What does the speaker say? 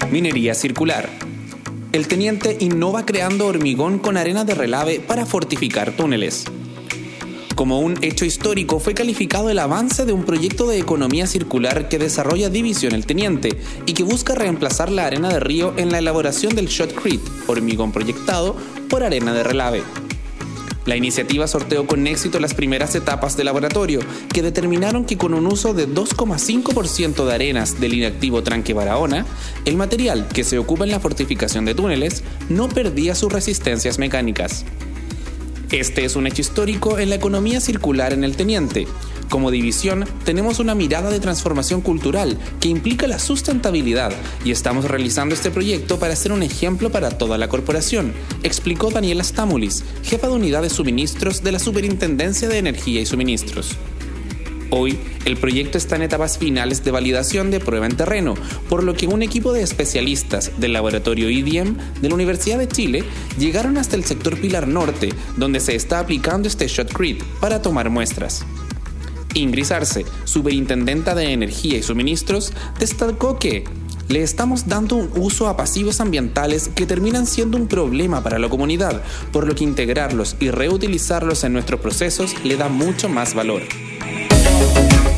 Minería circular. El teniente innova creando hormigón con arena de relave para fortificar túneles. Como un hecho histórico fue calificado el avance de un proyecto de economía circular que desarrolla División El Teniente y que busca reemplazar la arena de río en la elaboración del shotcrete, hormigón proyectado, por arena de relave. La iniciativa sorteó con éxito las primeras etapas de laboratorio, que determinaron que con un uso de 2,5% de arenas del inactivo Tranque Barahona, el material que se ocupa en la fortificación de túneles no perdía sus resistencias mecánicas. Este es un hecho histórico en la economía circular en El Teniente. Como división, tenemos una mirada de transformación cultural que implica la sustentabilidad y estamos realizando este proyecto para ser un ejemplo para toda la corporación, explicó Daniela Stamulis, jefa de unidad de suministros de la Superintendencia de Energía y Suministros. Hoy, el proyecto está en etapas finales de validación de prueba en terreno, por lo que un equipo de especialistas del laboratorio IDM de la Universidad de Chile llegaron hasta el sector Pilar Norte, donde se está aplicando este shotcrete para tomar muestras. Ingrid Arce, superintendenta de Energía y Suministros, destacó que le estamos dando un uso a pasivos ambientales que terminan siendo un problema para la comunidad, por lo que integrarlos y reutilizarlos en nuestros procesos le da mucho más valor.